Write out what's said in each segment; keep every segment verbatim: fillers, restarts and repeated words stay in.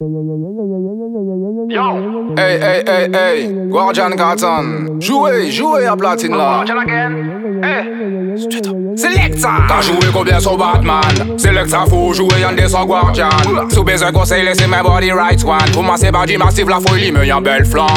Hey, hey, hey, hey, Guardian Carton. Jouez, jouez à platine là. Selecta. T'as joué combien sur Batman? Selecta faut jouer en descend Guardian. Sous besoin conseil laissez mes body right one. Pour masser body massif la folie mais y'en belle flamme.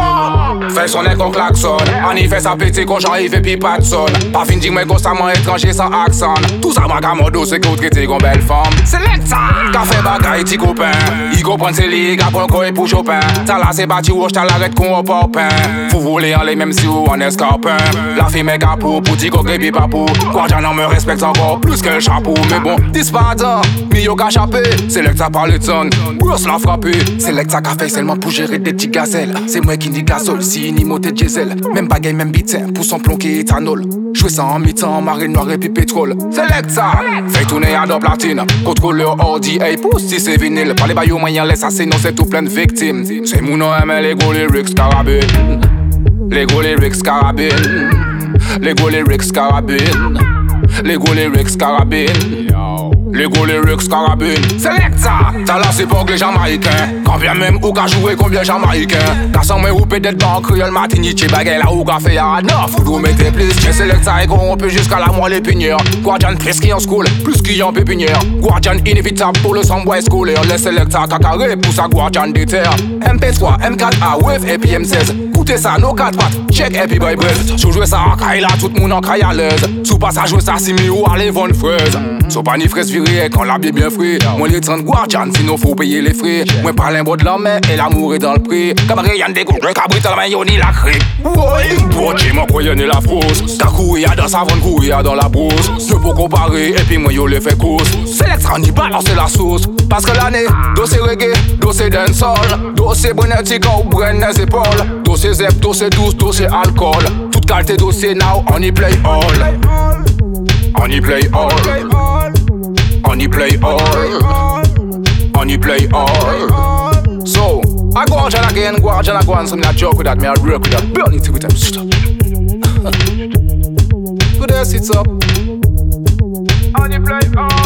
Fais sonner qu'on klaxon. En y fait sa petit con Jean-Yves et puis pas de son. Pas fin dire mais constamment étranger sans accent. Tout ça ma gamodo c'est qu'on traite qu'on belle femme. Selecta. Café bagaille ti copain. Il comprend ses ligues à bon et pour Chopin. T'as là c'est bâti rouge t'as l'arrête qu'on au popin. Vous voulez en les mêmes si vous en escarpin. La fille méga pour pour ti coquet puis pas pour. Guardian on me respecte encore plus que le chapeau. Mais bon, dispartant, Mio qu'a chapé. Selecta par le ton, Bruce l'a frappé. Selecta qu'a fait seulement pour gérer des petits gazelles. C'est moi qui dis gazole, si ni moté diesel. Même bagaille, même bitin, pour son plomb qui est éthanol. Jouer ça en mi-temps, marine noire et puis pétrole. Selecta, fait tourner à dos platine. Contrôleur ordi, hey pousse si c'est vinyle. Pas les baillots moyens, laisse assez, non c'est tout plein de victimes. C'est mon nom, mais les gros lyrics carabine. Les gros lyrics carabine. Les gros lyrics carabine. Les gros lyrics carabine. Les gros lyrics carabine. Selecta. T'as là c'est pour les Jamaïcains. Quand bien même ou qu'a joué combien Jamaïcains. T'as sans moi ou peut-être dans créole matiniche. Bagay là ou qu'a fait à neuf. Faut nous mettre plus. J'ai Selecta et corrompu jusqu'à la moelle épinière. Guardian plus qui en school, plus qui en pépinière. Guardian inévitable pour le samboy scolaire. Les Selecta cacaré pour sa Guardian déterre. M P trois, M quatre A, Wave et puis M seize. Écoutez ça, nos quatre pattes, check et puis boy breath. Sous jouer ça en caille là, tout le monde en caille à l'aise. Sous pas ça jouer ça si mi ou allez vendre fraise. Sous pas ni fraise virée quand la bien bien frais. Moi les trente Guardian, sinon faut payer les frais. Moi pas l'imbo de la main et l'amour est dans le prix. Cabaret y'en des gros, cabrit dans la main y'en ni la crée. Ouais, boîtier moi quoi y'en est la fausse. T'as couru dans sa vente, couru dans la brousse. Je peux comparer et puis moi y'en les fait cause. Selecta ni balancer la sauce. Parce que l'année, dossier reggae, dossier dancehall. Dossier brunetique ou brenne les épaules. Dossier zep, dossier douce, dossier alcool. Toute qualité dossier now, on y play all. On y play all. On y play all. On y play all. So, I go Guardian again, Guardian I go on some that joke with that, me I work with that, burn it with them. Good day, sit up. On y play all.